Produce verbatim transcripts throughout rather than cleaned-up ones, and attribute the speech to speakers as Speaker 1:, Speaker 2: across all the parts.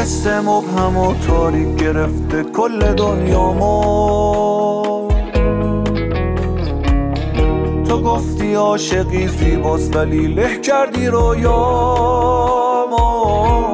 Speaker 1: حس مبهم و تاریک گرفته کل دنیامو. تو گفتی عاشقی زیباست ولی له کردی رویامو.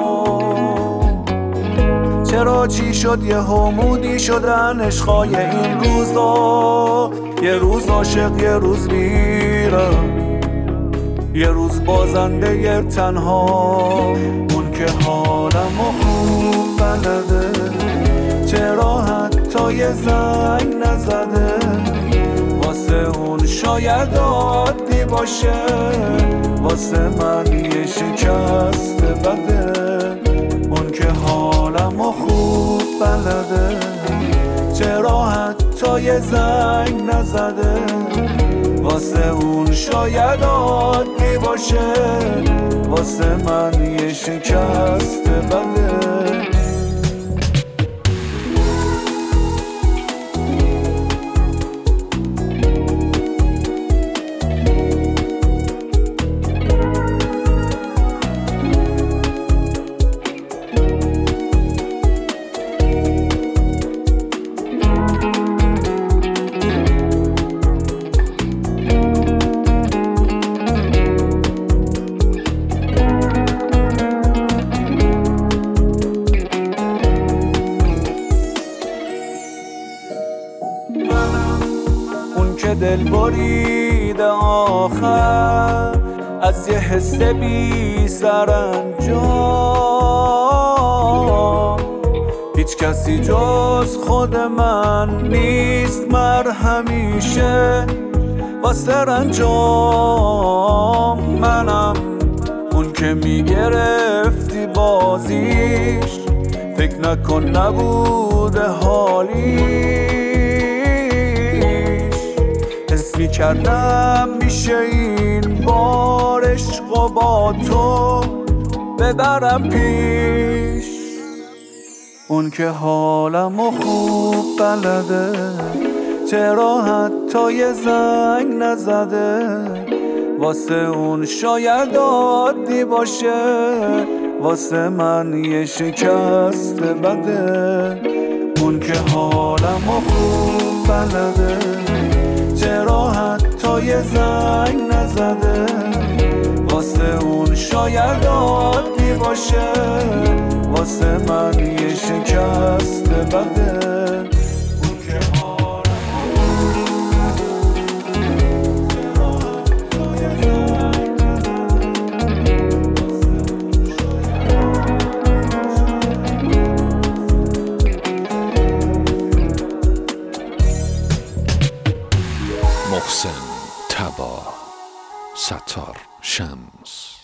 Speaker 1: چرا چی شد یه همودی شدن عشقای این روزا؟ یه روز عاشق یه روز میره، یه روز بازنده یه تنها. اون که حالمو خوب بلده، چرا حتی یه زنگ نزده؟ واسه اون شاید عادی باشه، واسه من یه شکست بده. اون که حالمو خوب بلده، چرا حتی یه زنگ نزده؟ واسه اون شاید عادی باشه، واسه من یه شکست بده. اون که دل بریده آخر از یه حس بی سرانجام، هیچ کسی جز خود من نیست مرهمیشه واسه رنجام. منم اون که میگرفتی بازیش، فکر نکن نبوده حالی. حس می‌کردم میشه این بار عشقو با تو ببرم پیش. اون که حالمو خوب بلده، چرا حتی یه زنگ نزده؟ واسه اون شاید عادی باشه، واسه من یه شکست بده. اون که حالمو خوب بلده، چرا حتی یه زنگ نزده؟ واسه اون شاید عادی باشه، واسه من یه شکست بده.
Speaker 2: محسن تبا، ستار شمس.